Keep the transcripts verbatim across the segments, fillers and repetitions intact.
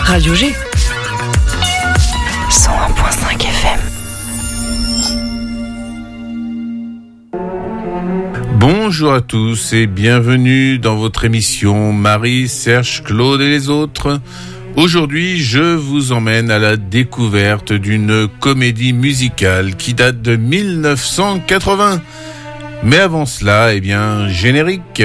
Radio G. cent un virgule cinq F M. Bonjour à tous et bienvenue dans votre émission Marie, Serge, Claude et les autres. Aujourd'hui, je vous emmène à la découverte d'une comédie musicale qui date de mille neuf cent quatre-vingts. Mais avant cela, eh bien, générique.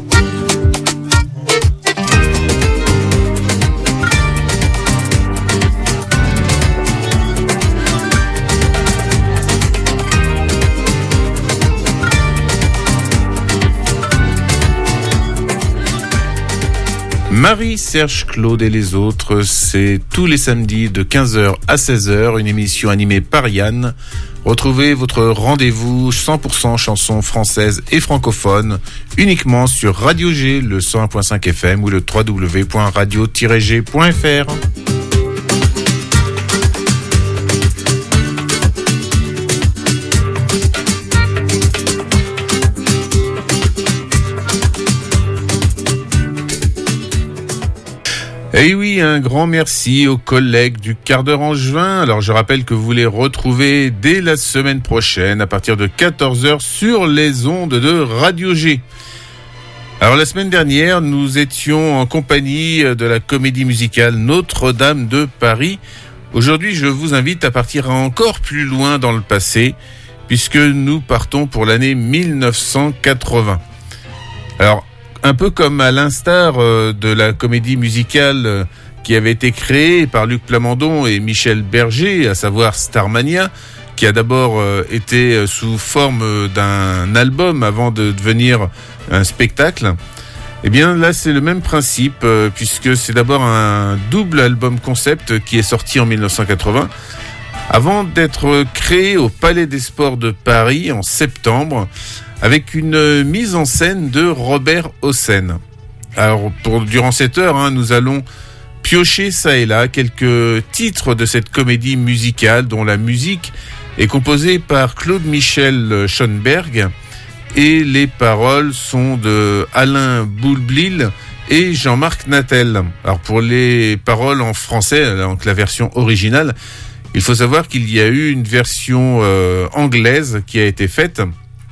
Marie, Serge, Claude et les autres, c'est tous les samedis de quinze heures à seize heures, une émission animée par Yann. Retrouvez votre rendez-vous cent pour cent chansons françaises et francophones uniquement sur Radio G, le cent un virgule cinq F M ou le w w w point radio tiret g point f r. Et oui, un grand merci aux collègues du quart d'heure angevin. Alors, je rappelle que vous les retrouvez dès la semaine prochaine à partir de quatorze heures sur les ondes de Radio G. Alors, la semaine dernière, nous étions en compagnie de la comédie musicale Notre-Dame de Paris. Aujourd'hui, je vous invite à partir encore plus loin dans le passé, puisque nous partons pour l'année mille neuf cent quatre-vingts. Alors, un peu comme à l'instar euh, de la comédie musicale euh, qui avait été créée par Luc Plamondon et Michel Berger, à savoir Starmania, qui a d'abord euh, été euh, sous forme euh, d'un album avant de devenir un spectacle. Eh bien là, c'est le même principe, euh, puisque c'est d'abord un double album concept qui est sorti en mille neuf cent quatre-vingts, avant d'être créé au Palais des Sports de Paris en septembre, avec une mise en scène de Robert Hossein. Alors, pour, durant cette heure, hein, nous allons piocher ça et là quelques titres de cette comédie musicale dont la musique est composée par Claude Michel Schoenberg et les paroles sont de Alain Boulblil et Jean-Marc Natel. Alors, pour les paroles en français, donc la version originale, il faut savoir qu'il y a eu une version euh, anglaise qui a été faite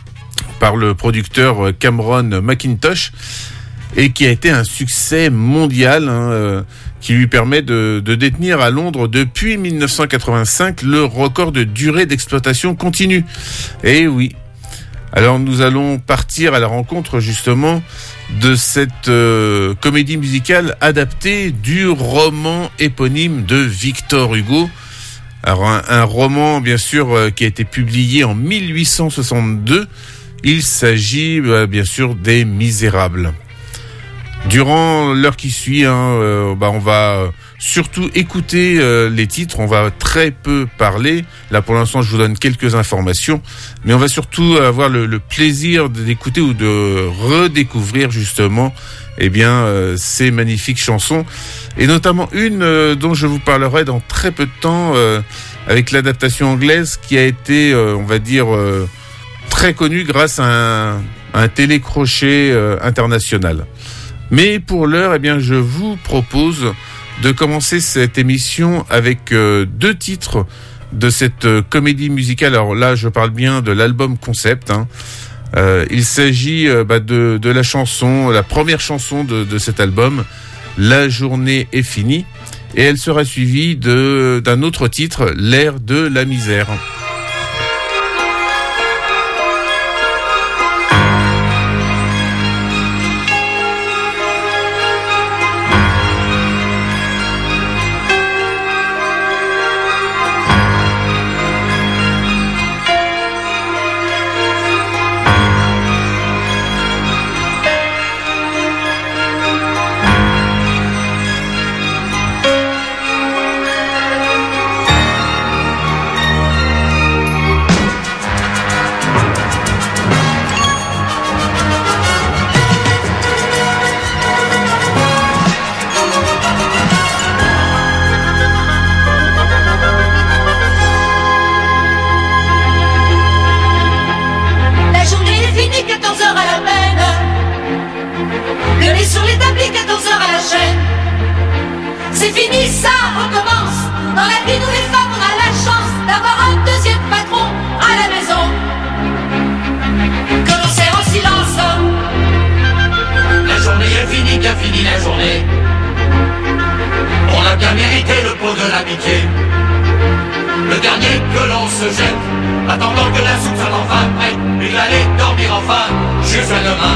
par le producteur Cameron McIntosh et qui a été un succès mondial, hein, euh, qui lui permet de, de détenir à Londres depuis mille neuf cent quatre-vingt-cinq le record de durée d'exploitation continue. Et oui. Alors nous allons partir à la rencontre justement de cette euh, comédie musicale adaptée du roman éponyme de Victor Hugo. Alors un, un roman bien sûr euh, qui a été publié en mille huit cent soixante-deux. Il s'agit euh, bien sûr des Misérables. Durant l'heure qui suit, hein, euh, bah, on va surtout écouter euh, les titres, on va très peu parler. Là pour l'instant je vous donne quelques informations, mais on va surtout avoir le, le plaisir d'écouter ou de redécouvrir justement eh bien, euh, ces magnifiques chansons. Et notamment une euh, dont je vous parlerai dans très peu de temps euh, avec l'adaptation anglaise qui a été, euh, on va dire... Euh, très connu grâce à un, un télécrochet euh, international. Mais pour l'heure, eh bien, je vous propose de commencer cette émission avec euh, deux titres de cette euh, comédie musicale. Alors là, je parle bien de l'album concept. Hein. Euh, il s'agit euh, bah, de, de la chanson, la première chanson de, de cet album, La journée est finie, et elle sera suivie de, d'un autre titre, L'air de la misère. c'est fini, ça recommence. Dans la vie, nous les femmes, on a la chance d'avoir un deuxième patron à la maison, que l'on sert en silence. La journée est finie, bien finie la journée. On a bien mérité le pot de l'amitié. Le dernier que l'on se jette, attendant que la soupe soit enfin prête, et d'aller dormir enfin jusqu'à demain,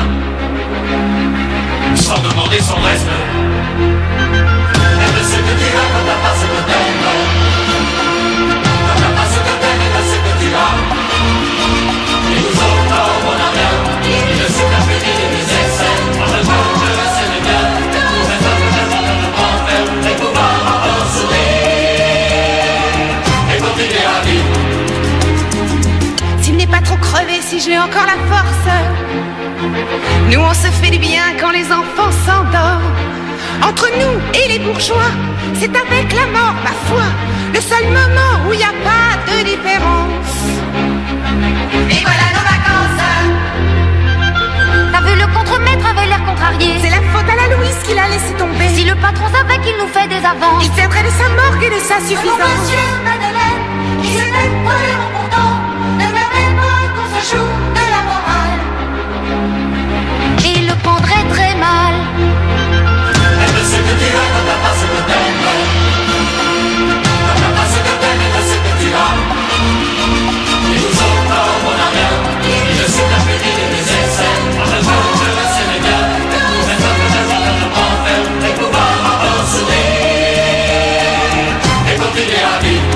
sans demander son reste. Elle ne sait que tu as quand t'as pas ce que t'aimes. Quand t'as pas ce que t'aimes, elle ne sait que tu as. Et nous autres, on n'a rien. Il ne sait pas péter des essais. En même temps, je le sais bien. Pour être un peu d'être de m'enfer et pouvoir encore sourire et continuer à vivre. S'il n'est pas trop crevé, si j'ai encore la force, nous on se fait du bien quand les enfants s'endorment. Entre nous et les bourgeois, c'est avec la mort, ma foi, le seul moment où il n'y a pas de différence. Et voilà nos vacances. T'as vu le contremaître avait l'air contrarié. C'est la faute à la Louise qu'il a laissé tomber. Si le patron savait qu'il nous fait des avances, il tiendrait de sa morgue et de sa Mon suffisance. monsieur Madeleine, qui s'était tolérant pourtant, ne permet pas qu'on se joue de la morale. et il le prendrait très mal. Elle ne sait que tu as quand t'as pas ce que t'aimes. Quand t'as pas ce que t'aimes, elle ne sait que tu as. Et nous autres, on n'a rien. Il ne sait pas péter des essais. En même temps, je le sais bien. Pour être un peu d'argent de m'enfer et pouvoir encore sourire et continuer à vivre.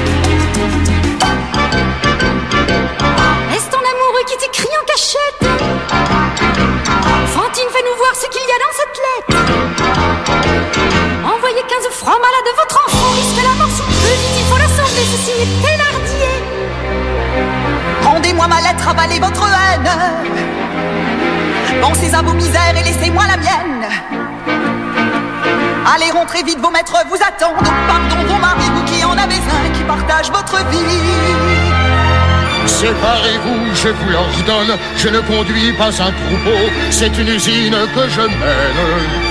Est-ce ton amoureux qui t'écrit en cachette? Fantine, fais-nous voir ce qu'il y a dans cette lettre. Envoyez quinze francs malade, votre enfant risque la mort sous peu. Il faut l'assembler, ceci est Thénardier. Rendez-moi ma lettre, avalez votre haine. Pensez à vos misères et laissez-moi la mienne. Allez, rentrez vite, vos maîtres vous attendent. Pardon, vos maris, vous qui en avez un, qui partagent votre vie. Séparez-vous, je vous l'ordonne, je ne conduis pas un troupeau, c'est une usine que je mène.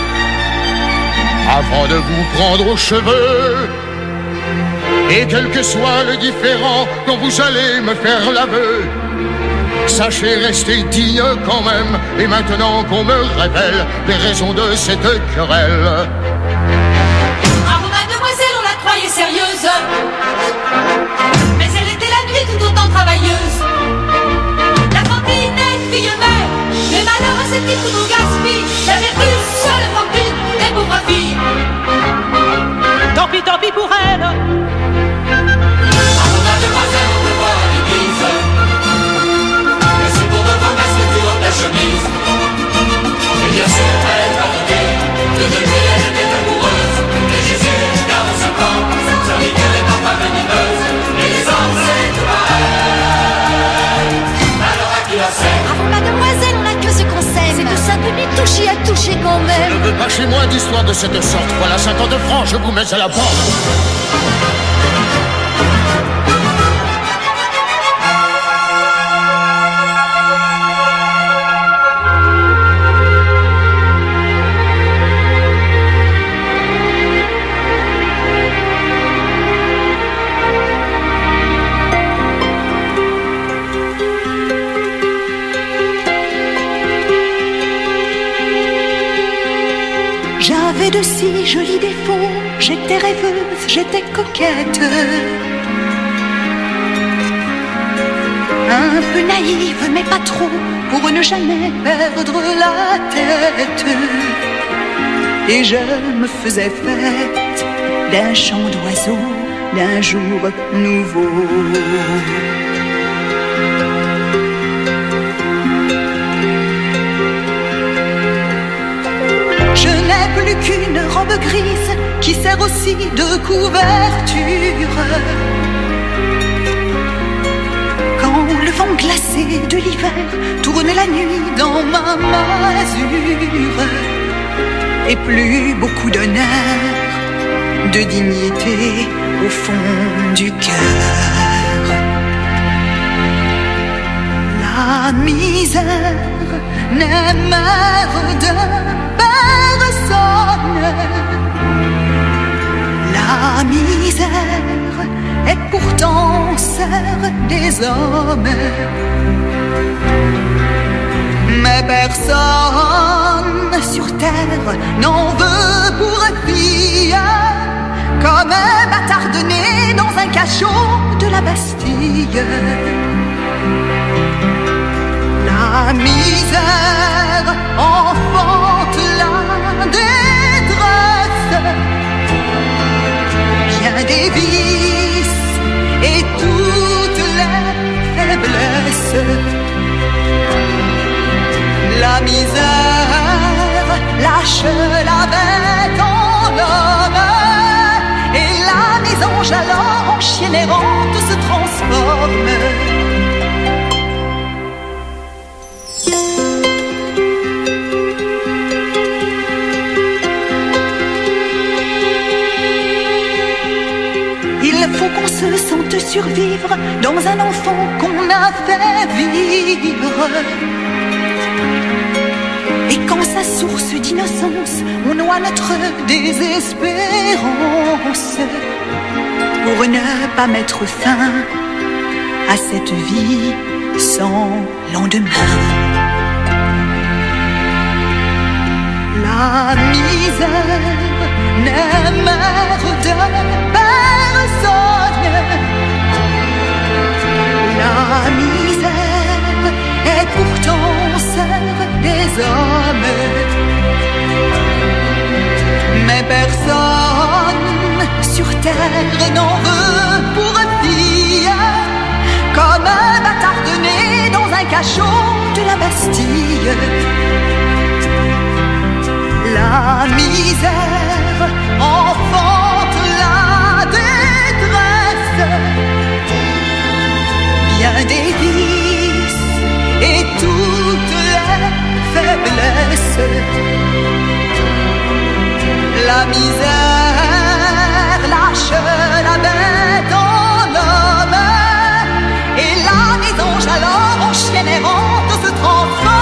Avant de vous prendre aux cheveux, et quel que soit le différend dont vous allez me faire l'aveu, sachez rester digne quand même, et maintenant qu'on me révèle les raisons de cette querelle. Bravo mademoiselle, on la croyait sérieuse, mais elle était la nuit tout autant travailleuse. La Fantine est fille mère, mais malheur c'est qu'il tout nous gaspille. La vertu seule Fantine, les pauvres filles. Tant pis, tant pis pour elle. Bravo mademoiselle, on te voit à l'église. Mais c'est pour notre messe que tu ôtes la chemise. Et bien sûr, elle va donner. De depuis elle était amoureuse. Et Jésus, quarante-cinq ans, serviteur étant pas venimeuse. Et les anges, c'est tout pareil. Alors à qui la sert? Bravo mademoiselle, on n'a que ce qu'on s'aime. C'est tout ça de lui toucher à toucher quand Ne même. veux pas chez moi d'histoire de cette sorte, voilà cinquante francs, je vous mets à la porte. J'avais de si jolis défauts, j'étais rêveuse, j'étais coquette. Un peu naïve, mais pas trop, pour ne jamais perdre la tête. Et je me faisais fête d'un chant d'oiseau, d'un jour nouveau. Je n'ai plus qu'une robe grise qui sert aussi de couverture. Quand le vent glacé de l'hiver tourne la nuit dans ma masure, et plus beaucoup d'honneur, de dignité au fond du cœur. La misère n'est mère de personne, des hommes. Mais personne sur terre n'en veut pour fille, comme un bâtard de né dans un cachot de la Bastille. La misère enfante la détresse, bien des vices et toutes les faiblesses. La misère lâche la bête en l'homme, et la mésange alors en chienne errante se transforme. Il faut qu'on se sente survivre dans un enfant qu'on a fait vivre. Et quand sa source d'innocence, on noie notre désespérance pour ne pas mettre fin à cette vie sans lendemain. La misère n'est mère de personne. La misère est pourtant sœur des hommes. Mais personne sur terre n'en veut pour fille, comme un bâtard de né dans un cachot de la Bastille. La misère enfante la détresse, bien des vices et toutes les faiblesses. La misère lâche la bête en l'homme, et la mésange alors en chienne errante se transforme.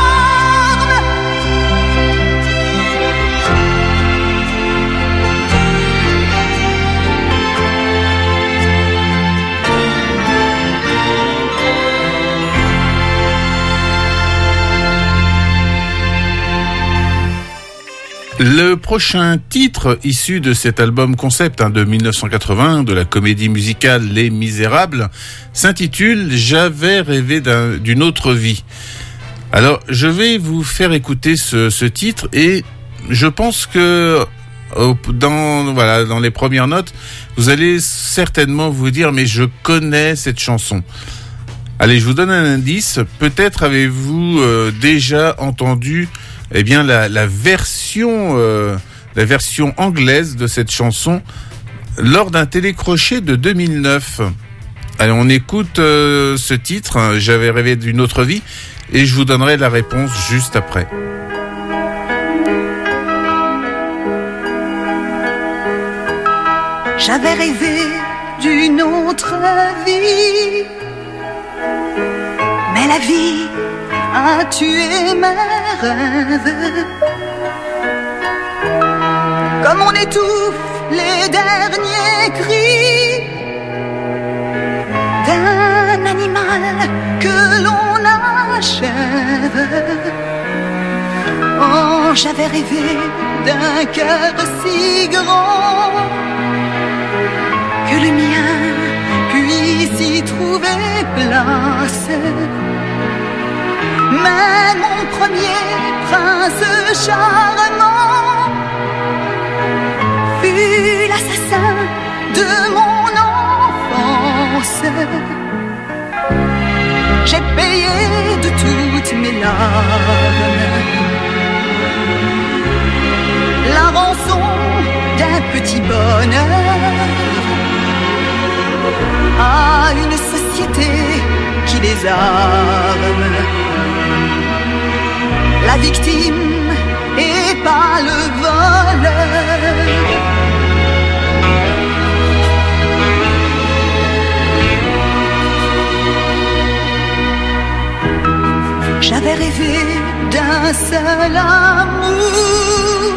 Le prochain titre issu de cet album concept hein, de mille neuf cent quatre-vingts de la comédie musicale Les Misérables s'intitule « J'avais rêvé d'un, d'une autre vie ». Alors, je vais vous faire écouter ce, ce titre et je pense que dans, voilà, dans les premières notes, vous allez certainement vous dire « mais je connais cette chanson ». Allez, je vous donne un indice. Peut-être avez-vous euh, déjà entendu eh bien la, la version euh, la version anglaise de cette chanson lors d'un télécrochet de deux mille neuf. Allez, on écoute euh, ce titre, hein, J'avais rêvé d'une autre vie, et je vous donnerai la réponse juste après. J'avais rêvé d'une autre vie, mais la vie a tué mes rêves. Comme on étouffe les derniers cris d'un animal que l'on achève. Oh, j'avais rêvé d'un cœur si grand que le mien puisse y trouver place. Mais mon premier prince charmant fut l'assassin de mon enfance. J'ai payé de toutes mes larmes la rançon d'un petit bonheur à une société qui désarme la victime et pas le voleur. J'avais rêvé d'un seul amour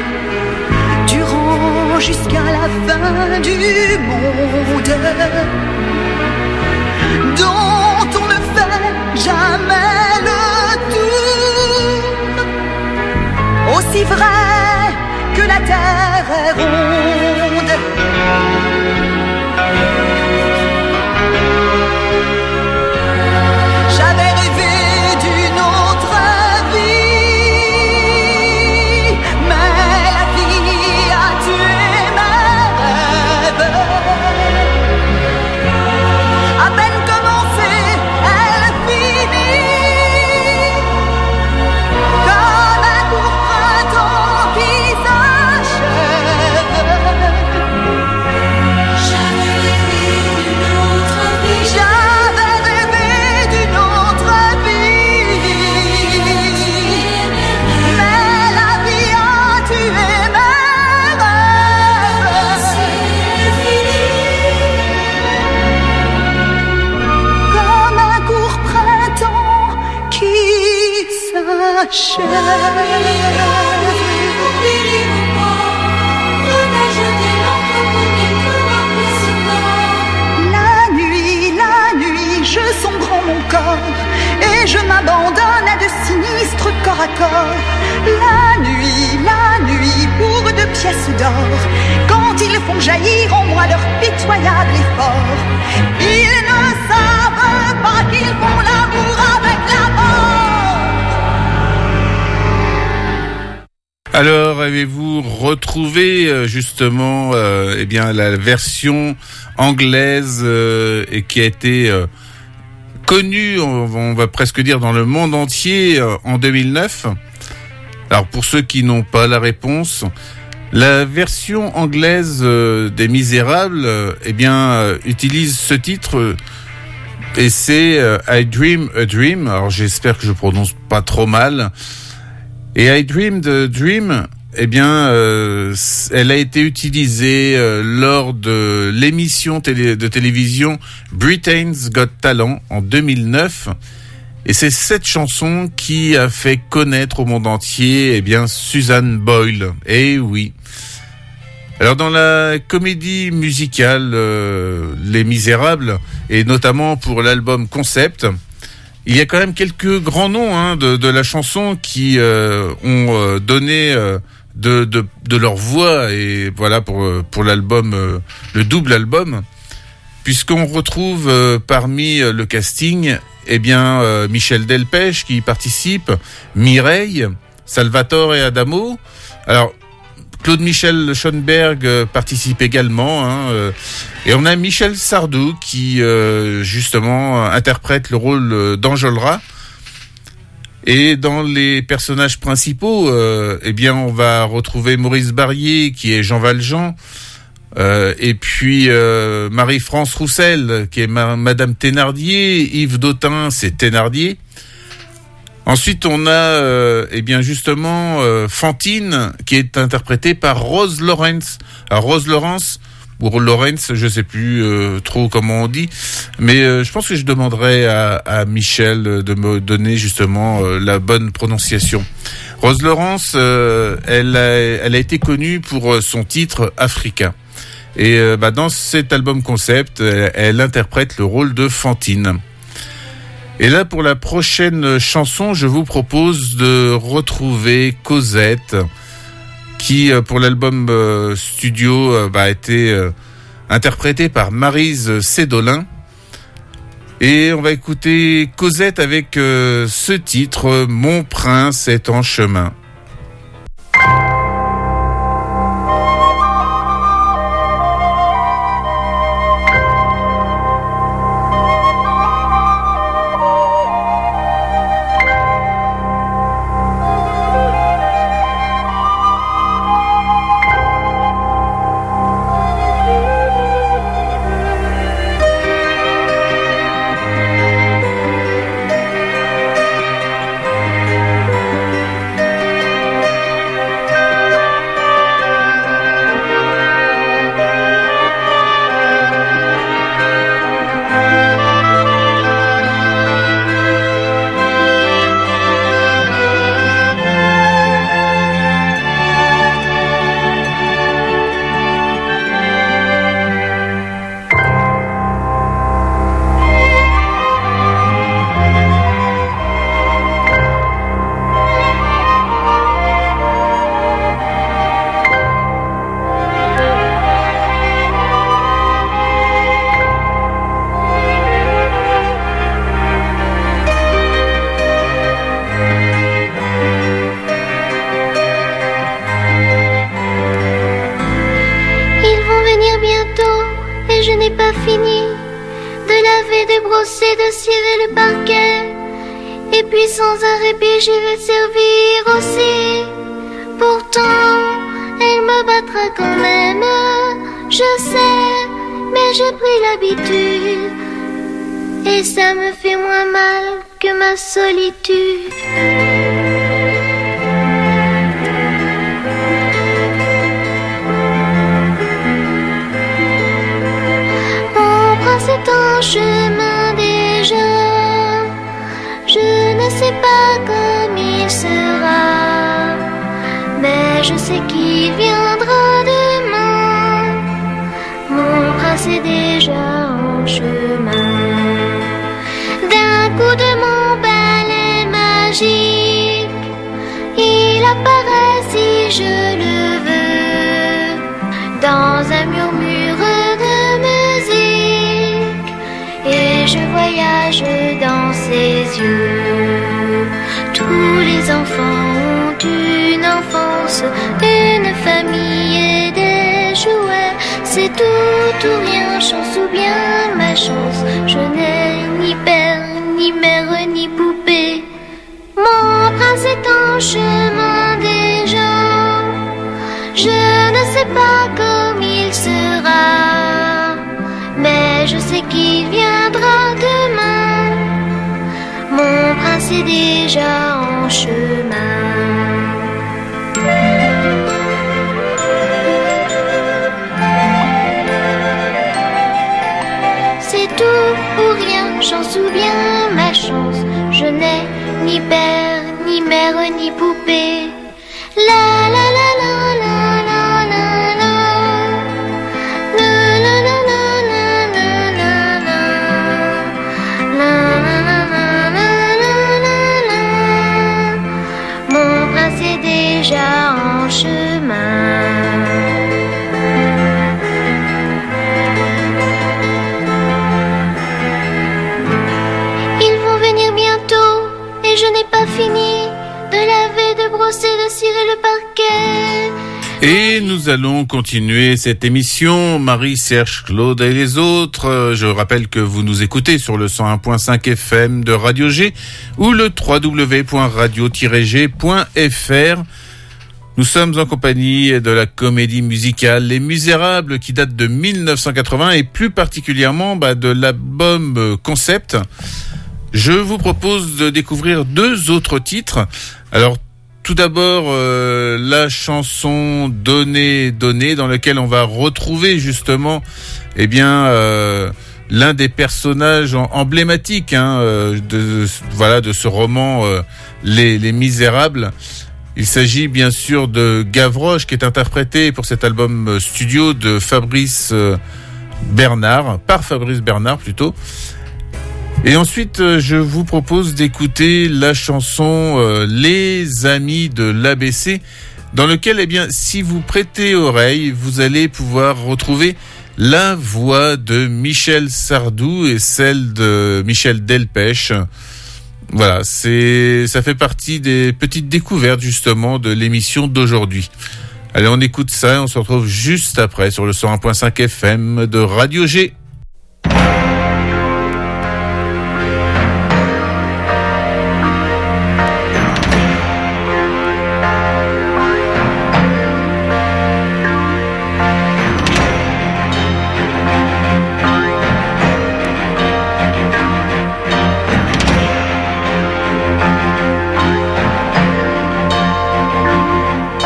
durant jusqu'à la fin du monde, aussi vrai que la terre est ronde. J'avais rêvé d'une autre vie, mais la vie a tué mes rêves. À peine commencée, elle finit comme un court printemps qui s'achève. J'avais rêvé d'une autre vie. J'avais rêvé d'une autre vie, mais la vie a tué mes rêves. Comme un court printemps qui s'achève. La nuit, la nuit, je sombre en mon corps et je m'abandonne à de sinistres corps à corps. La nuit, la nuit, pour de pièces d'or, quand ils font jaillir en moi leur pitoyable effort, ils ne savent pas qu'ils font l'amour avec la mort. Alors, avez-vous retrouvé euh, justement euh, eh bien la version anglaise euh, et qui a été euh, connue, on, on va presque dire dans le monde entier euh, en deux mille neuf. Alors pour ceux qui n'ont pas la réponse, la version anglaise euh, des Misérables, euh, eh bien euh, utilise ce titre euh, et c'est euh, I Dream a Dream. Alors j'espère que je prononce pas trop mal. Et I Dreamed a Dream, eh bien, euh, elle a été utilisée euh, lors de l'émission télé, de télévision Britain's Got Talent en deux mille neuf. Et c'est cette chanson qui a fait connaître au monde entier, eh bien, Susan Boyle. Eh oui. Alors dans la comédie musicale euh, Les Misérables, et notamment pour l'album Concept, il y a quand même quelques grands noms hein, de, de la chanson qui euh, ont euh, donné euh, de, de, de leur voix et voilà pour pour l'album, euh, le double album, puisqu'on retrouve euh, parmi euh, le casting, eh bien euh, Michel Delpech qui y participe, Mireille, Salvatore et Adamo. Alors Claude Michel Schoenberg euh, participe également, hein, euh, et on a Michel Sardou qui euh, justement interprète le rôle euh, d'Enjolras. Et dans les personnages principaux, euh, eh bien on va retrouver Maurice Barrier qui est Jean Valjean, euh, et puis euh, Marie-France Roussel qui est ma- Madame Thénardier, Yves Dautin c'est Thénardier. Ensuite, on a, euh, eh bien justement, euh, Fantine, qui est interprétée par Rose Lawrence. Alors Rose Lawrence, ou Lawrence, je sais plus euh, trop comment on dit, mais euh, je pense que je demanderai à, à Michel de me donner justement euh, la bonne prononciation. Rose Lawrence, euh, elle, a, elle a été connue pour son titre Africa. Et euh, bah, dans cet album concept, elle, elle interprète le rôle de Fantine. Et là, pour la prochaine chanson, je vous propose de retrouver Cosette, qui, pour l'album euh, studio, euh, bah, a été euh, interprétée par Maryse Sédolin. Et on va écouter Cosette avec euh, ce titre, Mon prince est en chemin. le parquet. Et puis sans un répit je vais servir aussi. Pourtant elle me battra quand même, je sais, mais j'ai pris l'habitude. Et ça me fait moins mal que ma solitude. Mon prince est en chemin déjà. Je ne sais pas comme il sera, mais je sais qu'il viendra demain. Mon prince est déjà en chemin. D'un coup de mon balai magique, il apparaît si je le veux, dans un murmure de musique, et je voyage dans ses yeux. Tous les enfants ont une enfance, une famille et des jouets. C'est tout ou rien, chance ou bien ma chance. Je n'ai ni père, ni mère, ni poupée. Mon prince est en chemin déjà. Je ne sais pas comme il sera, mais je sais qu'il viendra demain. Mon prince est déjà en chemin. C'est tout ou rien, chance ou bien ma chance. Je n'ai ni père, ni mère, ni poupée. La la la la la la la la. La la la la la la la la. La la la la la la la. Mon prince est déjà en chemin. Je n'ai pas fini de laver, de brosser, de cirer le parquet. Et nous allons continuer cette émission, Marie, Serge, Claude et les autres. Je rappelle que vous nous écoutez sur le cent un point cinq F M de Radio G ou le w w w point radio tiret g point f r. Nous sommes en compagnie de la comédie musicale Les Misérables qui date de mille neuf cent quatre-vingts et plus particulièrement bah, de l'album Concept. Je vous propose de découvrir deux autres titres. Alors, tout d'abord, euh, la chanson Donnez, Donnez, dans laquelle on va retrouver justement, eh bien, euh, l'un des personnages emblématiques, hein, euh, de, voilà, de ce roman euh, Les, Les Misérables. Il s'agit bien sûr de Gavroche, qui est interprété pour cet album studio de Fabrice euh, Bernard, par Fabrice Bernard plutôt. Et ensuite, je vous propose d'écouter la chanson euh, Les Amis de l'A B C, dans lequel, eh bien, si vous prêtez oreille, vous allez pouvoir retrouver la voix de Michel Sardou et celle de Michel Delpech. Voilà, c'est, ça fait partie des petites découvertes, justement, de l'émission d'aujourd'hui. Allez, on écoute ça et on se retrouve juste après sur le cent un point cinq F M de Radio G.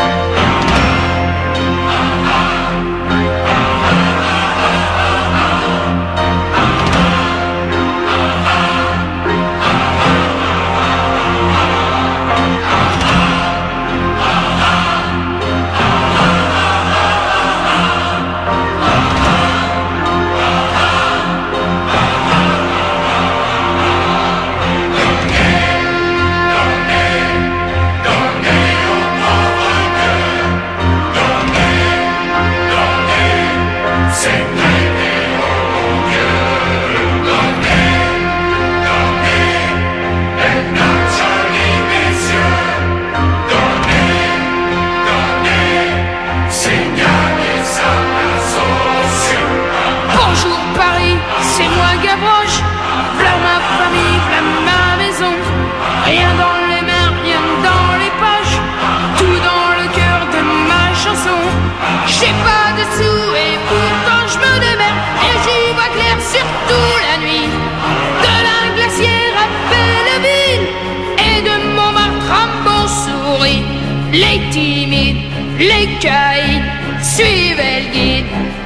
Ah suivez le guide.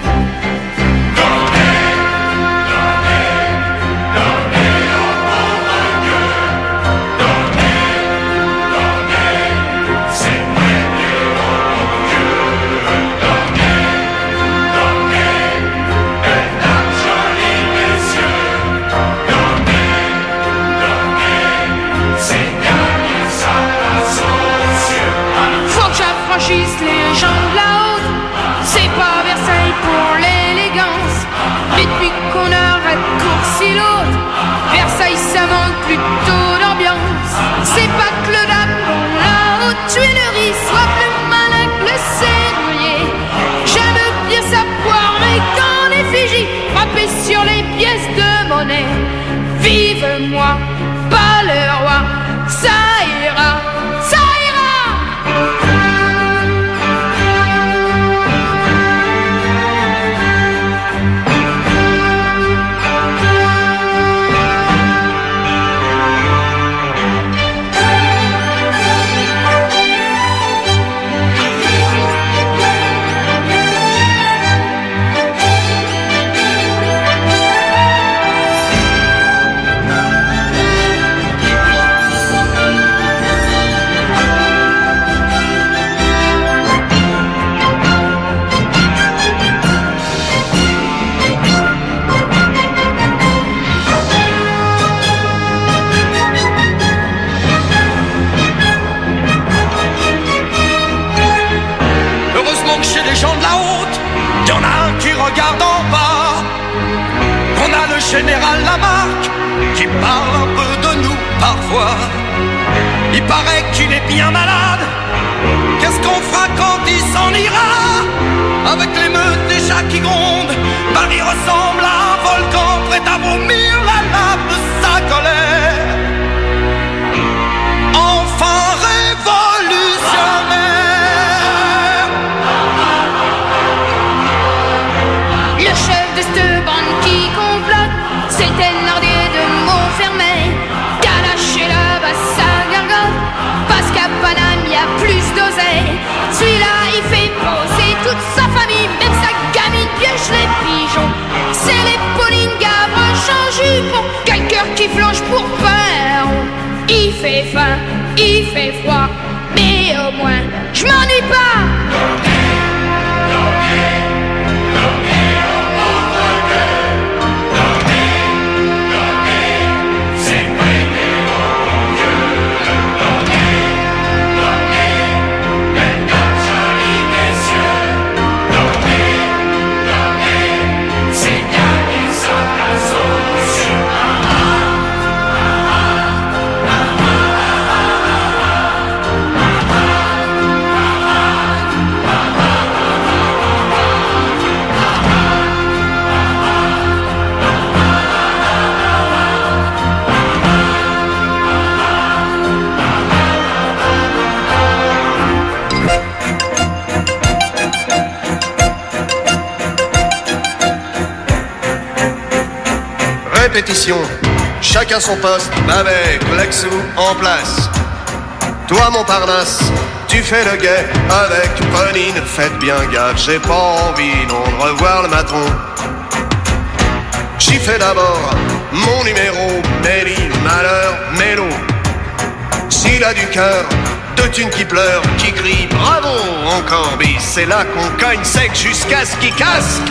Les gens de la haute, c'est pas Versailles pour l'élégance. Mais depuis qu'on a raccourci l'autre, Versailles ça manque plutôt d'ambiance. C'est pas que le Japon, la haute tuilerie soit plus malin que le serrurier. J'aime bien sa poire, mais qu'en effigie, frapper sur les pièces de monnaie. Vive moi, pas le roi, ça ira, ça ira. Regarde en bas, on a le général Lamarque qui parle un peu de nous parfois. Il paraît qu'il est bien malade. Qu'est-ce qu'on fera quand il s'en ira? Avec l'émeute déjà qui gronde, Paris ressemble à un volcan prêt à vomir la lave de sa colère. Enfin révolutionnaire. Le chef de cette bande qui complote, c'est le Thénardier de Montfermeil, qui a lâché là-bas sa gargote, parce qu'à Paname y a plus d'oseille. Celui-là il fait poser toute sa famille, même sa gamine pioche les pigeons. C'est les Pauline Gavroche en jupon, quel cœur qui flanche pour peur. Il fait faim, il fait froid, mais au moins je m'ennuie pas. Répétition, chacun son poste, avec Lexou en place. Toi Montparnasse, tu fais le guet avec Pauline, faites bien gaffe, j'ai pas envie non de revoir le matron. J'y fais d'abord mon numéro, Mélie, malheur, mélo. S'il a du cœur, deux thunes qui pleurent, qui crient bravo encore bis, c'est là qu'on cogne sec jusqu'à ce qu'il casse.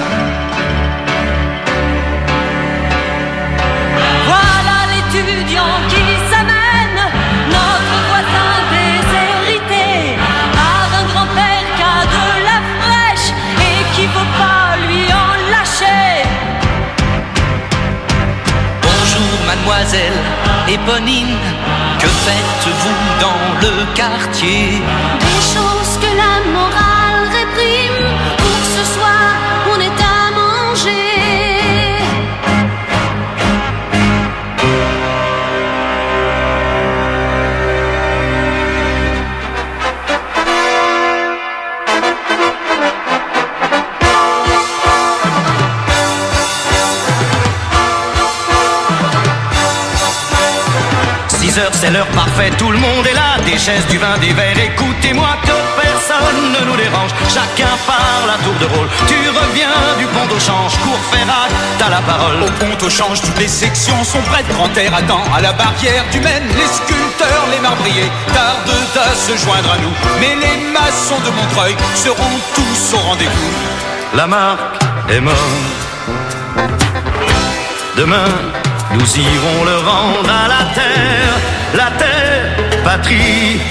L'étudiant qui s'amène, notre voisin déshérité, par un grand-père qui a de la fraîche et qui veut pas lui en lâcher. Bonjour mademoiselle Éponine, que faites-vous dans le quartier? Des choses que la morale réprime, pour ce soir on est à manger. six heures, c'est l'heure parfaite, tout le monde est là. Des chaises, du vin, des verres, écoutez-moi que personne personne ne nous dérange. Chacun parle à tour de rôle. Tu reviens du pont au change, cours Ferrac, t'as la parole. Au pont au change, toutes les sections sont prêtes. Grand air attend à la barrière du Maine. Les sculpteurs, les marbriers tardent à se joindre à nous. Mais les maçons de Montreuil seront tous au rendez-vous. La marque est morte. Demain, nous irons le rendre à la terre. La terre, patrie.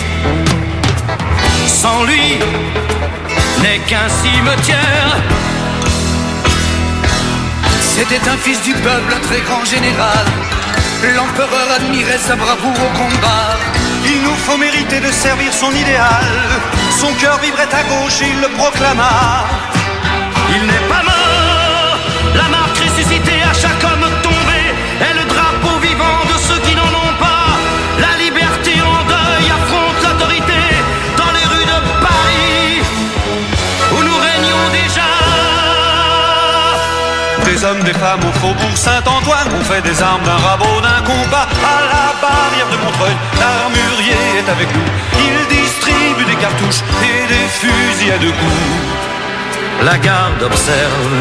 Sans lui, n'est qu'un cimetière. C'était un fils du peuple, un très grand général. L'empereur admirait sa bravoure au combat. Il nous faut mériter de servir son idéal. Son cœur vibrait à gauche et il le proclama. Il n'est pas mort. La marque ressuscitée à chaque homme tombé est le drapeau vivant de ceux qui n'en ont pas. La liberté en deuil affronte l'autorité dans les rues de Paris où nous régnons déjà. Des hommes, des femmes au faubourg Saint-Antoine ont fait des armes d'un rabot, d'un combat à la barrière de Montreuil. L'armurier est avec nous, il distribue des cartouches et des fusils à deux coups. La garde observe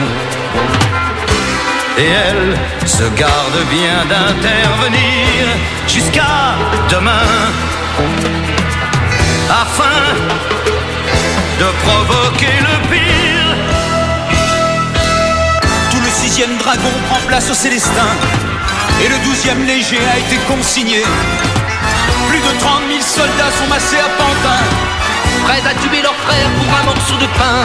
et elle se garde bien d'intervenir jusqu'à demain afin de provoquer le pire. Tout le sixième dragon prend place au Célestin et le douzième léger a été consigné. Plus de trente mille soldats sont massés à Pantin, prêts à tuer leurs frères pour un morceau de pain.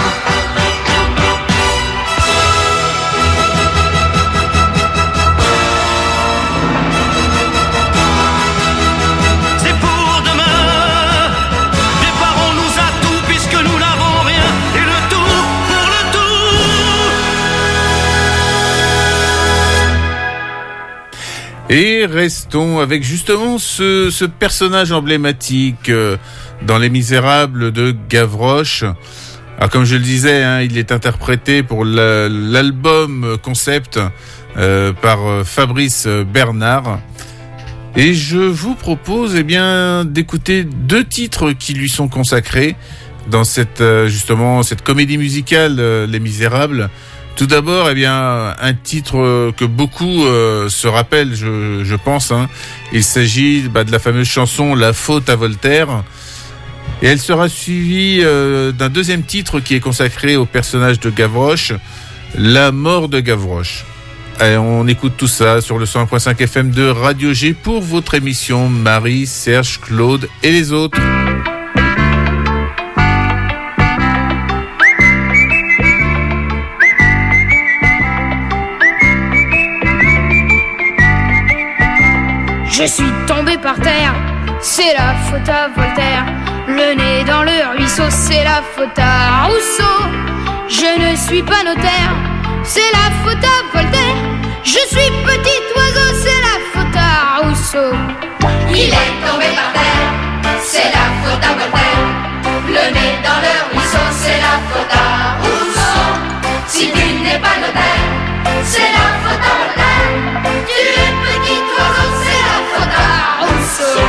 Et restons avec justement ce, ce personnage emblématique euh, dans Les Misérables de Gavroche. Alors comme je le disais, hein, il est interprété pour la, l'album concept euh, par Fabrice Bernard. Et je vous propose eh bien d'écouter deux titres qui lui sont consacrés dans cette euh, justement cette comédie musicale euh, Les Misérables. Tout d'abord, eh bien, un titre que beaucoup euh, se rappellent, je, je pense. Hein. Il s'agit bah, de la fameuse chanson La faute à Voltaire. Et elle sera suivie euh, d'un deuxième titre qui est consacré au personnage de Gavroche, La mort de Gavroche. Allez, on écoute tout ça sur le cent un virgule cinq F M de Radio G pour votre émission Marie, Serge, Claude et les autres. Je suis tombé par terre, c'est la faute à Voltaire. Le nez dans le ruisseau, c'est la faute à Rousseau. Je ne suis pas notaire, c'est la faute à Voltaire. Je suis petit oiseau, c'est la faute à Rousseau. Il est tombé par terre, c'est la faute à Voltaire. Le nez dans le ruisseau, c'est la faute à Rousseau. Si tu n'es pas notaire, c'est la faute à Voltaire. Tu es petit oiseau, c'est la faute à Rousseau.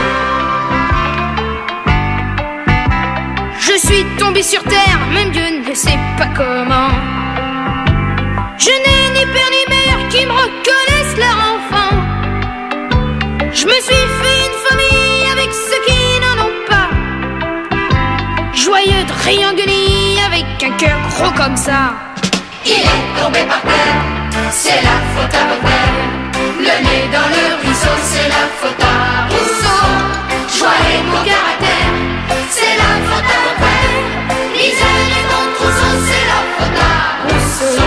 Je suis tombé sur terre, même Dieu ne sait pas comment. Je n'ai ni père ni mère qui me reconnaissent leur enfant. Je me suis fait une famille avec ceux qui n'en ont pas. Joyeux triangulis avec un cœur gros comme ça. Il est tombé par terre, c'est la faute à Voltaire. Le nez dans le ruisseau, c'est la faute à Rousseau. Joie et mon caractère, c'est la faute à Voltaire. Misère et mon trousseau, c'est la faute à Rousseau.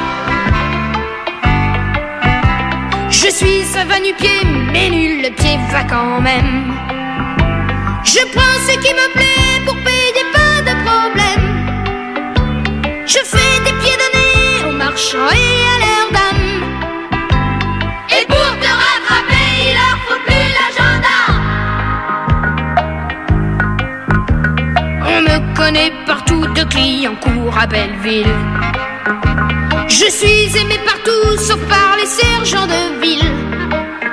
Je suis un va-nu-pied, mais nul le pied va quand même. Je prends ce qui me plaît pour payer pas de problème. Je fais des pieds de nez aux marchands et à leurs dames. Et pour te rattraper, il leur faut plus l'agenda. On me connaît partout, de Clignancourt à Belleville. Je suis aimé partout, sauf par les sergents de ville.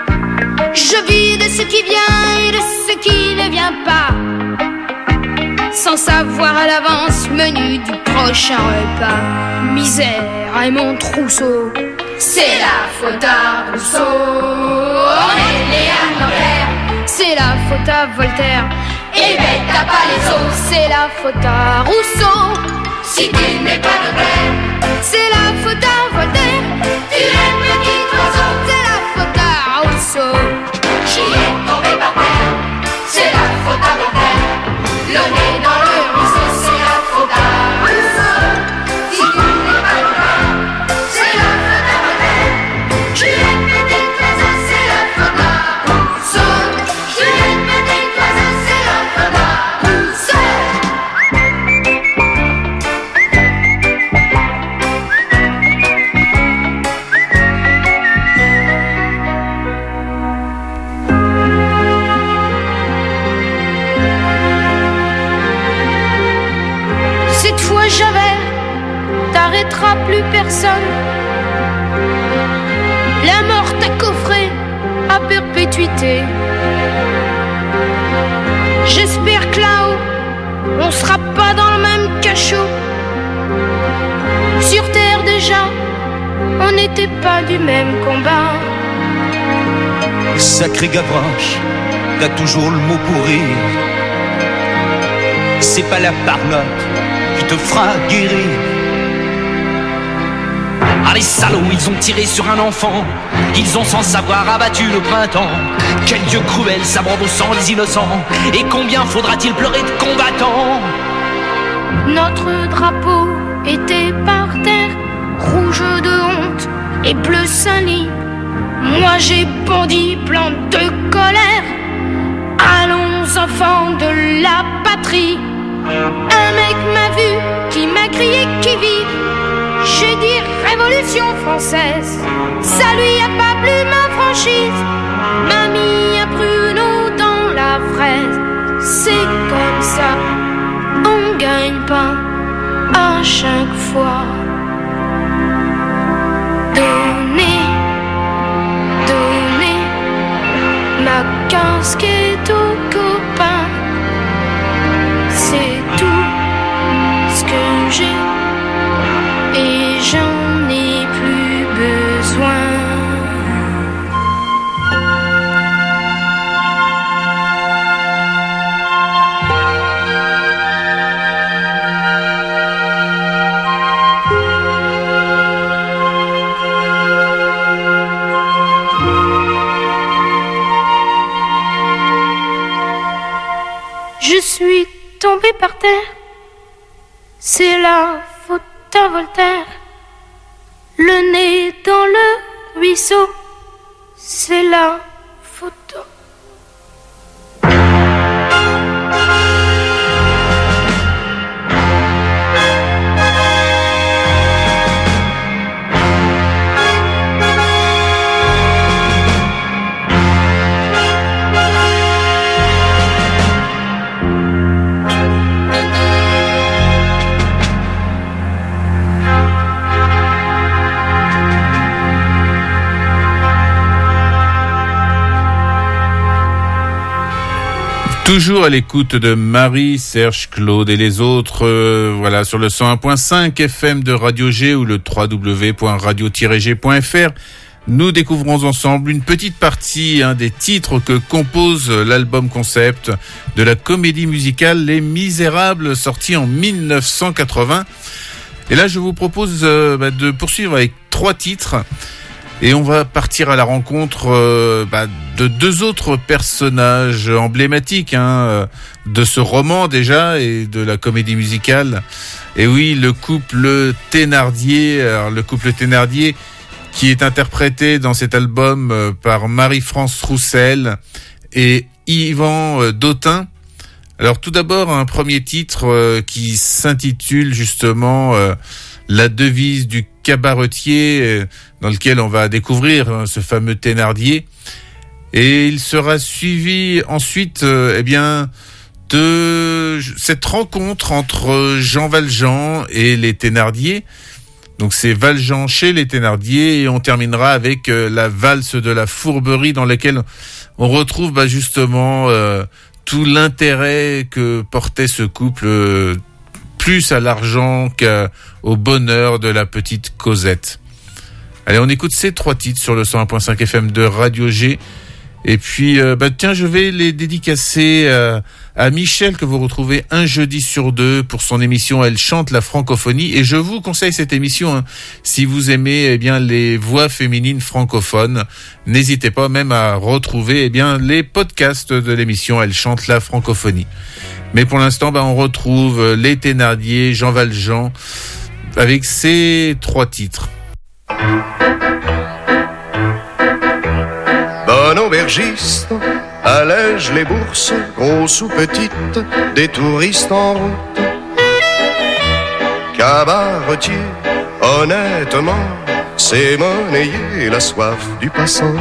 Je vis de ce qui vient et de ce qui ne vient pas. sans savoir à l'avance le menu du prochain repas. Misère, Raymond Trousseau, C'est la faute à Rousseau. On est né à l'envers. c'est la faute à Voltaire. Et bête t'as pas les os. C'est la faute à Rousseau. Si tu n'es pas de terre, C'est la faute à Voltaire. tu es petit oiseau. C'est la faute à Rousseau. J'y ai tombé par terre. C'est la faute à mon père. Le nez dans le ruisseau. C'est la faute à Rousseau. Si tu n'es pas de terre, c'est la faute à mon père. J'y ai petit oiseau. C'est la faute à Rousseau. J'y ai petit oiseau. C'est la faute à Rousseau. Cette fois Javert, t'arrêteras plus personne. La mort t'a coffré à perpétuité. J'espère que là-haut, on sera pas dans le même cachot. Sur terre déjà, on n'était pas du même combat. Sacré Gavroche, t'as toujours le mot pour rire. C'est pas la parlotte qui te fera guérir. Ah les salauds, ils ont tiré sur un enfant. Ils ont sans savoir abattu le printemps. Quel dieu cruel s'aborde au sang des innocents. Et combien faudra-t-il pleurer de combattants? Notre drapeau était par terre, rouge de honte et bleu sali. Moi j'ai bondi plein de colère. Allons enfants de la patrie. Un mec m'a vu, qui m'a crié qui vive. J'ai dit révolution française. Ça lui a pas plu ma franchise. M'a mis un pruneau dans la fraise. C'est comme ça, on gagne pas à chaque fois. Donnez, donnez ma casquette aux copains. C'est tout ce que j'ai et j'en ai plus besoin. Je suis tombé par terre, c'est la faute à Voltaire. Le nez dans le ruisseau, c'est la faute à... Toujours à l'écoute de Marie, Serge, Claude et les autres, euh, voilà, sur le cent un point cinq F M de Radio G ou le w w w point radio tiret g point f r. Nous découvrons ensemble une petite partie hein, des titres que compose l'album concept de la comédie musicale Les Misérables, sorti en mille neuf cent quatre-vingts. Et là, je vous propose euh, bah, de poursuivre avec trois titres. Et on va partir à la rencontre euh, bah, de deux autres personnages emblématiques hein, de ce roman déjà et de la comédie musicale. Et oui, le couple Thénardier, alors le couple Thénardier qui est interprété dans cet album euh, par Marie-France Roussel et Yvan euh, Dautin. Alors tout d'abord un premier titre euh, qui s'intitule justement euh, La devise du cabaretier, euh, dans lequel on va découvrir hein, ce fameux Thénardier. Et il sera suivi ensuite euh, eh bien de cette rencontre entre Jean Valjean et les Thénardier. Donc c'est Valjean chez les Thénardier et on terminera avec euh, la valse de la fourberie dans laquelle on retrouve bah, justement euh, tout l'intérêt que portait ce couple, euh, plus à l'argent qu'au bonheur de la petite Cosette. Allez, on écoute ces trois titres sur le cent un point cinq F M de Radio G. Et puis, euh, bah, tiens, je vais les dédicacer euh, à Michel, que vous retrouvez un jeudi sur deux pour son émission Elle chante la francophonie. Et je vous conseille cette émission, hein, si vous aimez eh bien les voix féminines francophones. N'hésitez pas même à retrouver eh bien les podcasts de l'émission Elle chante la francophonie. Mais pour l'instant, bah, on retrouve les Thénardier, Jean Valjean, avec ces trois titres. Bon aubergiste, allège les bourses, grosses ou petites, des touristes en route. Cabaretier, honnêtement, c'est monnayer la soif du passant.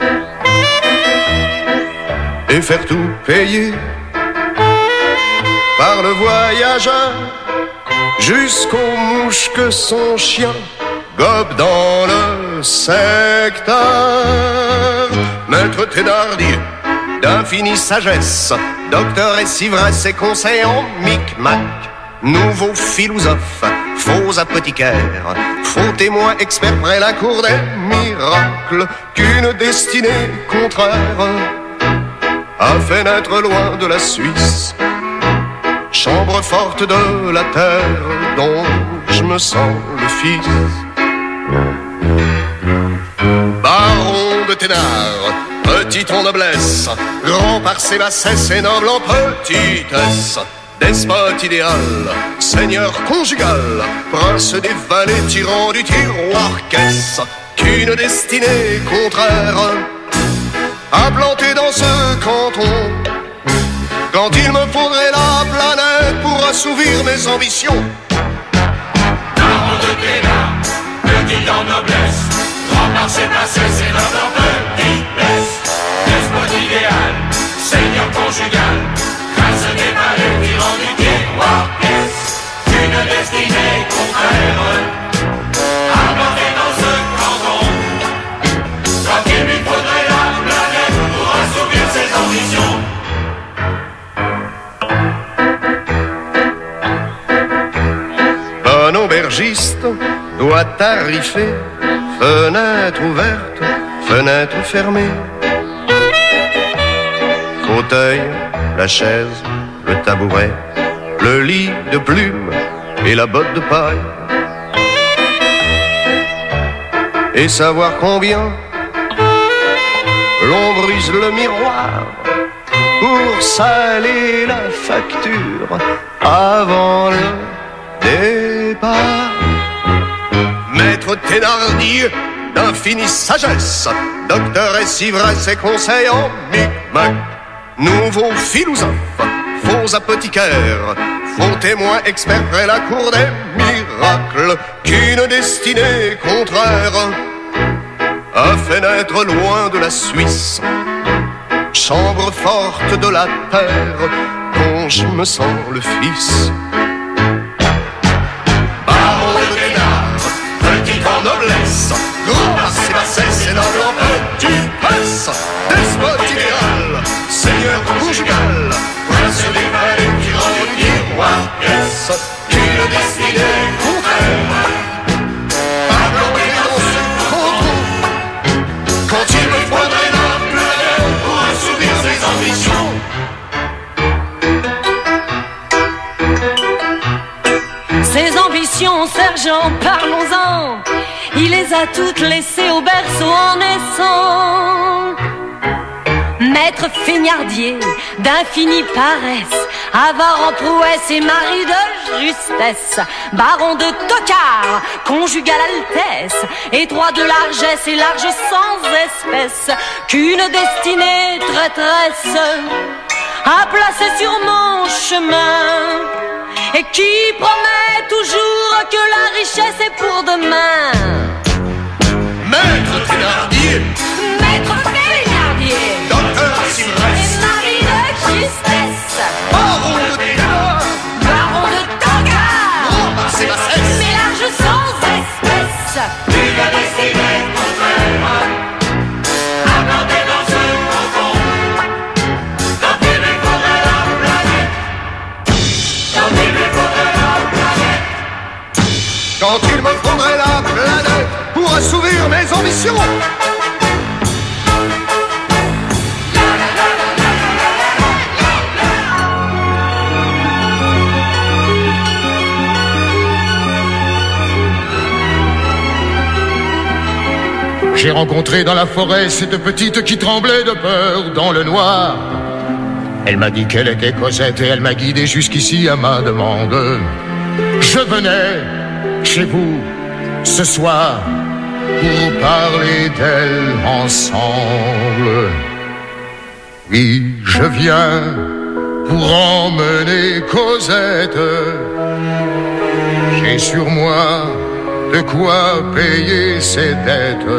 Et faire tout payer par le voyageur, jusqu'aux mouches que son chien gobe dans le secteur. Maître Thénardier, d'infinie sagesse, docteur et ivresse et conseil en micmac. Nouveau philosophe, faux apothicaire, faux témoin expert près la cour des miracles, qu'une destinée contraire a fait naître loin de la Suisse, chambre forte de la terre dont je me sens le fils. Baron de Thénard, petit en noblesse, grand par ses bassesses et noble en petitesse, despote idéal, seigneur conjugal, prince des vallées, tyran du tiroir-caisse, qu'une destinée contraire a planté dans ce canton, quand il me faudrait la planète pour assouvir mes ambitions. Baron de Thénard, petit en noblesse, grand par ses bassesses et noble en petitesse, despote idéal, seigneur conjugal, prince des vallées, tyran du tiroir-caisse, qu'une destinée contraire a planté dans ce canton, quand il lui faudrait la planète pour assouvir ses ambitions. Un aubergiste doit tarifer, fenêtre ouverte, fenêtre fermée, fauteuil, la chaise, le tabouret, le lit de plumes et la botte de paille, et savoir combien l'on brise le miroir pour saler la facture avant le départ. Maître Thénardier, d'infinie sagesse, docteur et ivresse et conseil en micmac. Nouveau philosophe, faux apothicaire, faux témoin expert près la cour des miracles, qu'une destinée contraire a fait naître loin de la Suisse, chambre forte de la terre dont je me sens le fils. Baron de Thénard, petit en noblesse, grand par ses bassesses et noble en petitesse, despote idéal, seigneur conjugal, prince des vallées, tyran du tiroir-caisse, qu'une destinée contraire a planté dans ce canton, quand il me faudrait la planète pour assouvir ses ambitions. Ses ambitions, sergent, parlons-en. Il les a toutes laissées au berceau en naissant. Maître feignardier, d'infinie paresse, avare en prouesse et mari de justesse, baron de tocard, conjugal altesse, et droit de largesse et large sans espèce, qu'une destinée traîtresse a placé sur mon chemin, et qui promet toujours que la richesse est pour demain. Maître Thénardier, Maître Thénardier, docteur Sivresse, et mari de justesse, baron de Thénard, baron de tocard, grand par ses bassesses, mais large sans espèce, Une destinée contraire a planté dans ce canton, quand il lui faudrait la J'ai rencontré dans la forêt cette petite qui tremblait de peur dans le noir. Elle m'a dit qu'elle était Cosette et elle m'a guidé jusqu'ici à ma demande. Je venais chez vous ce soir pour parler d'elle ensemble. Oui, je viens pour emmener Cosette. J'ai sur moi de quoi payer ses dettes.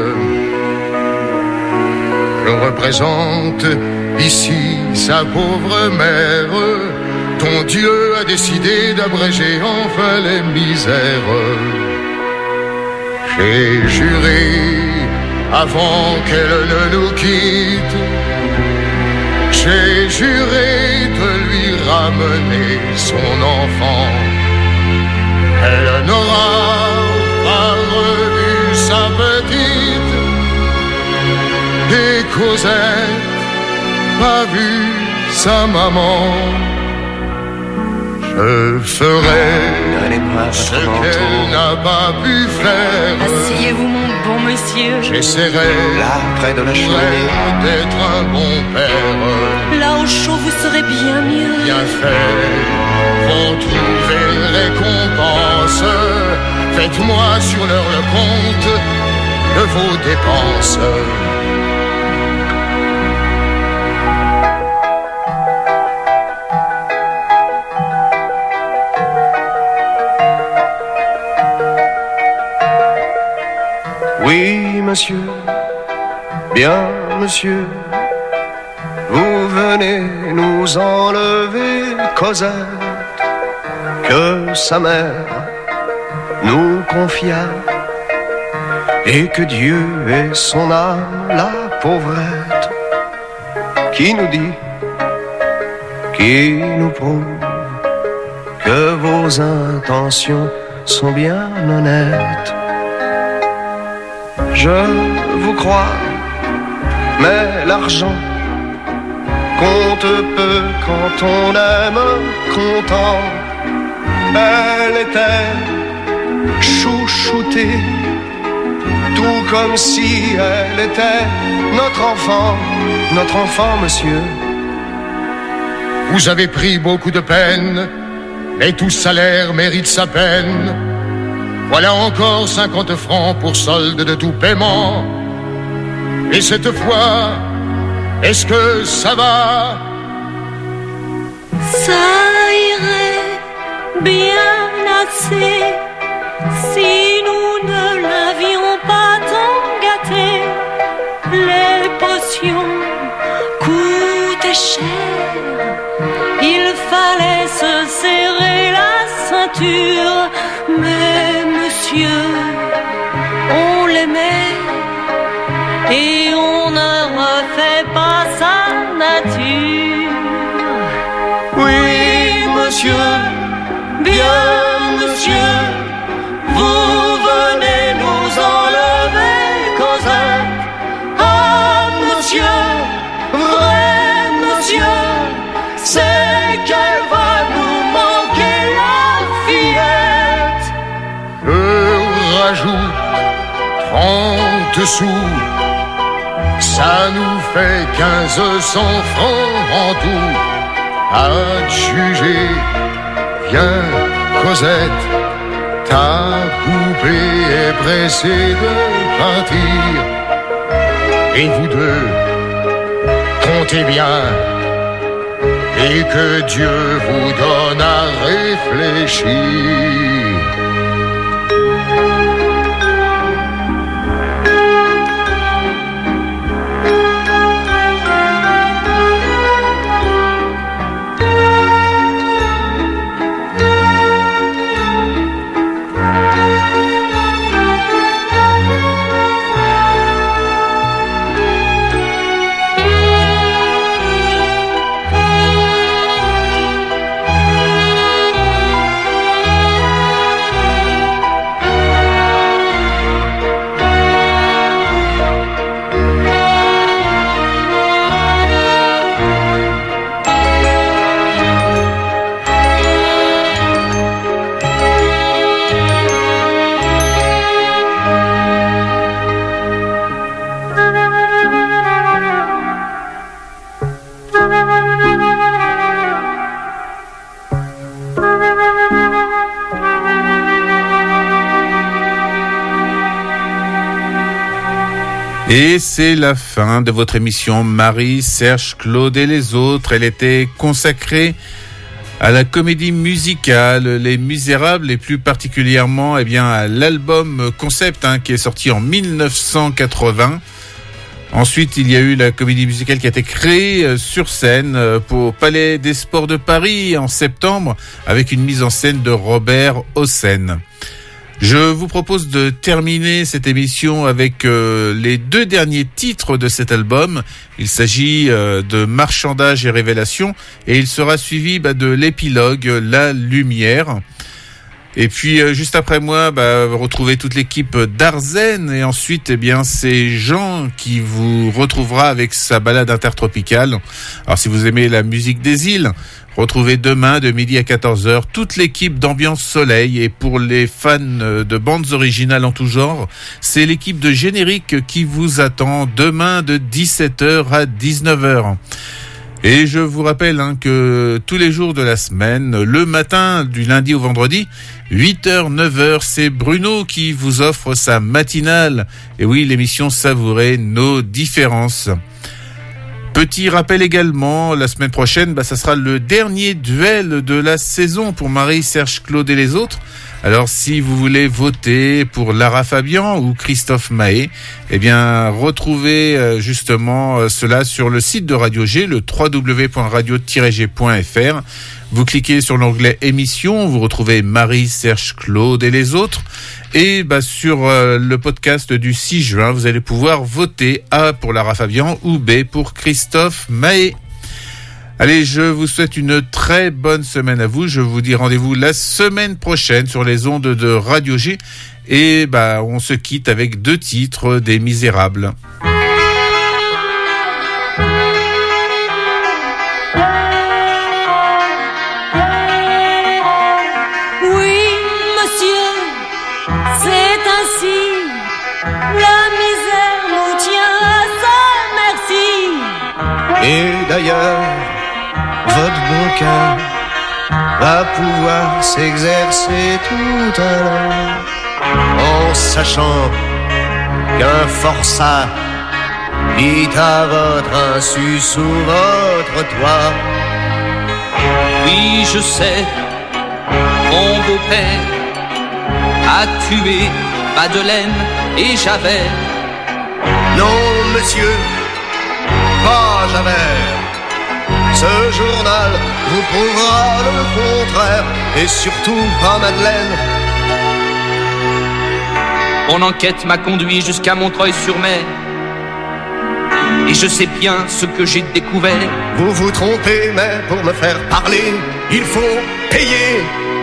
Je représente ici sa pauvre mère, dont Dieu a décidé d'abréger enfin les misères. J'ai juré avant qu'elle ne nous quitte, j'ai juré de lui ramener son enfant. Elle n'aura pas revu sa petite, et Cosette pas vu sa maman. Je ferai ce qu'elle n'a pas pu faire. Asseyez-vous, mon bon monsieur. J'essaierai là près de la cheminée d'être un bon père. Là au chaud vous serez bien mieux. Bien fait, vont trouver récompense. Faites-moi sur l'heure le compte de vos dépenses. Oui, monsieur, bien, monsieur, vous venez nous enlever Cosette, que sa mère nous confia, et que Dieu ait son âme, la pauvrette, qui nous dit, qui nous prouve que vos intentions sont bien honnêtes. Je vous crois, mais l'argent compte peu quand on aime content. Elle était chouchoutée, tout comme si elle était notre enfant, notre enfant, monsieur. Vous avez pris beaucoup de peine, et tout salaire mérite sa peine. Voilà encore cinquante francs pour solde de tout paiement. Et cette fois, est-ce que ça va? Ça irait bien assez si nous ne l'avions pas tant gâté. Les potions coûtaient cher, il fallait se serrer la ceinture. Mais monsieur, on l'aimait et on ne refait pas sa nature. Oui, monsieur, bien, monsieur, vous venez nous enlever Cosette. Ah, monsieur, vrai monsieur, c'est qu'elle va nous manquer la fillette. Je rajoute trente sous, ça nous fait quinze cents francs en tout. À juger, viens Cosette, ta poupée est pressée de partir. Et vous deux, comptez bien, et que Dieu vous donne à réfléchir. Et c'est la fin de votre émission Marie, Serge, Claude et les autres. Elle était consacrée à la comédie musicale Les Misérables et plus particulièrement eh bien, à l'album concept hein, qui est sorti en dix-neuf cent quatre-vingts. Ensuite, il y a eu la comédie musicale qui a été créée sur scène pour Palais des Sports de Paris en septembre avec une mise en scène de Robert Hossein. Je vous propose de terminer cette émission avec euh, les deux derniers titres de cet album. Il s'agit euh, de Marchandage et Révélation et il sera suivi bah, de l'épilogue La Lumière. Et puis euh, juste après moi, bah, retrouvez toute l'équipe d'Arzen et ensuite eh bien c'est Jean qui vous retrouvera avec sa balade intertropicale. Alors si vous aimez la musique des îles, retrouvez demain de midi à quatorze heures toute l'équipe d'Ambiance Soleil et pour les fans de bandes originales en tout genre, c'est l'équipe de Générique qui vous attend demain de dix-sept heures à dix-neuf heures. Et je vous rappelle hein, que tous les jours de la semaine, le matin du lundi au vendredi, huit heures, neuf heures, c'est Bruno qui vous offre sa matinale. Et oui, l'émission Savourer nos différences. Petit rappel également, la semaine prochaine, bah, ça sera le dernier duel de la saison pour Marie, Serge, Claude et les autres. Alors, si vous voulez voter pour Lara Fabian ou Christophe Mahé, eh bien, retrouvez euh, justement euh, cela sur le site de Radio G, le w w w point radio tiret g point f r. Vous cliquez sur l'onglet émission, vous retrouvez Marie, Serge, Claude et les autres. Et bah, sur euh, le podcast du six juin, vous allez pouvoir voter A pour Lara Fabian ou B pour Christophe Mahé. Allez, je vous souhaite une très bonne semaine à vous. Je vous dis rendez-vous la semaine prochaine sur les ondes de Radio G. Et bah, on se quitte avec deux titres des Misérables. Oui, monsieur, c'est ainsi. La misère nous tient à sa merci. Et d'ailleurs, votre bon cœur va pouvoir s'exercer tout à l'heure en sachant qu'un forçat vit à votre insu sous votre toit. Oui, je sais, mon beau-père a tué Madeleine et Javert. Non, monsieur, pas Javert. Ce journal vous prouvera le contraire, et surtout pas Madeleine. Mon enquête m'a conduit jusqu'à Montreuil-sur-Mer, et je sais bien ce que j'ai découvert. Vous vous trompez, mais pour me faire parler, il faut payer.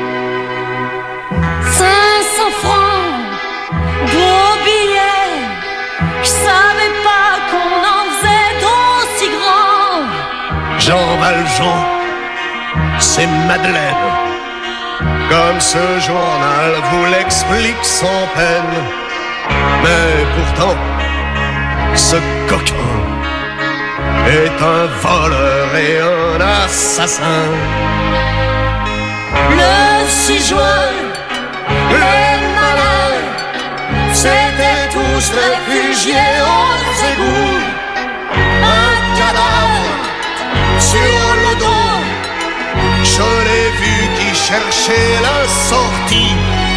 Cinq cents francs, beau billet. Je savais pas qu'on en faisait d'aussi grand. Jean Valjean, c'est Madeleine. Comme ce journal vous l'explique sans peine. Mais pourtant, ce coquin est un voleur et un assassin. Le six juin, les malins s'étaient tous réfugiés aux égouts. Un cadavre sur le dos, je l'ai vu qui cherchait la sortie.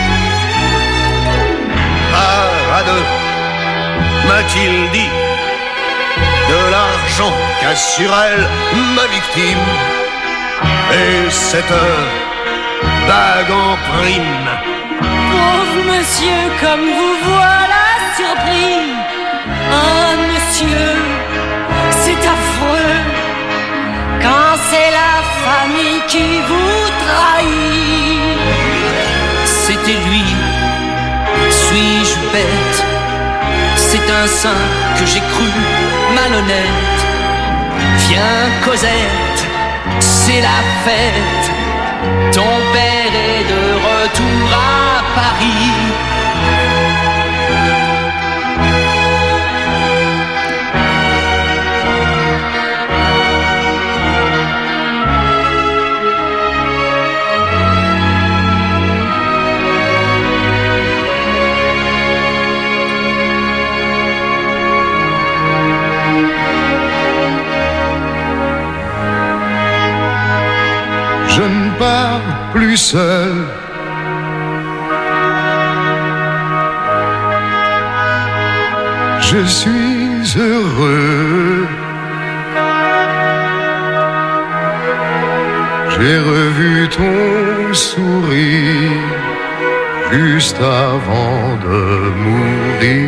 Par à deux, m'a-t-il dit, de l'argent qu'a sur elle ma victime. Et c'est un bague en prime. pauvre monsieur, comme vous voilà surpris. Ah monsieur, c'est affreux quand c'est la famille qui vous trahit. C'était lui, suis-je bête? C'est un saint que j'ai cru malhonnête. Viens Cosette, c'est la fête. Ton père est de retour à Paris. plus seul. Je suis heureux. J'ai revu ton sourire juste avant de mourir.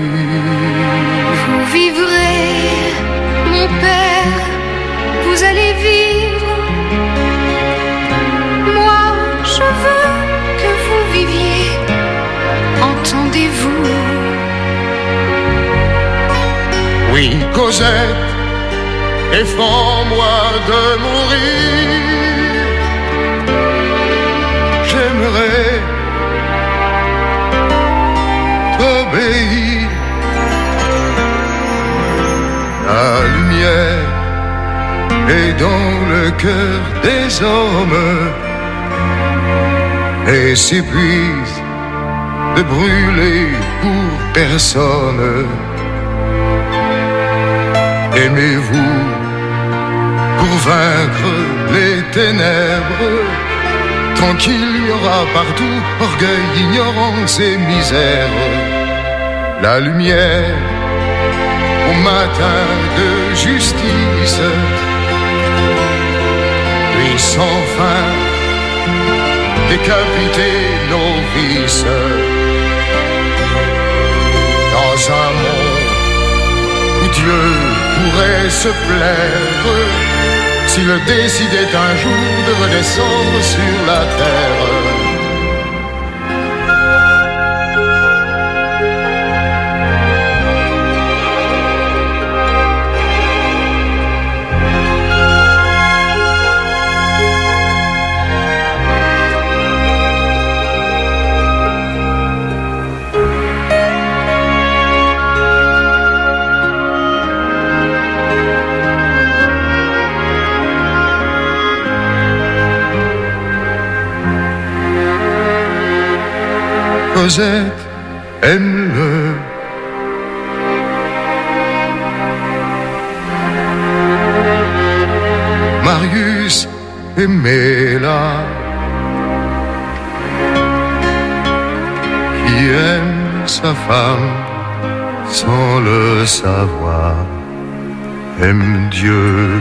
Vous vivrez, mon père, vous allez vivre. Moi, je veux que vous viviez. Entendez-vous? Oui, Cosette, défends-moi de mourir. J'aimerais t'obéir. La lumière est dans le cœur des hommes et s'épuise de brûler pour personne. Aimez-vous pour vaincre les ténèbres. Tranquille, il y aura partout orgueil, ignorance et misère. La lumière au matin de justice, puis sans fin décapiter nos vices. Dans un monde où Dieu pourrait se plaire s'il décidait un jour de redescendre sur la terre. Cosette, aime-le. Marius, aimez-la. Qui aime sa femme sans le savoir, aime Dieu.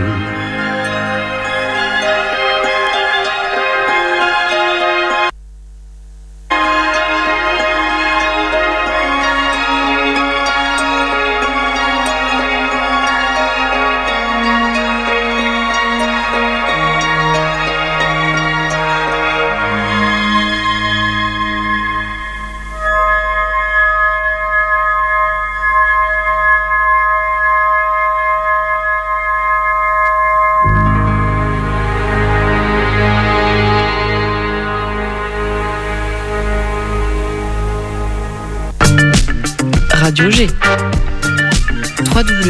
Radio G. trois W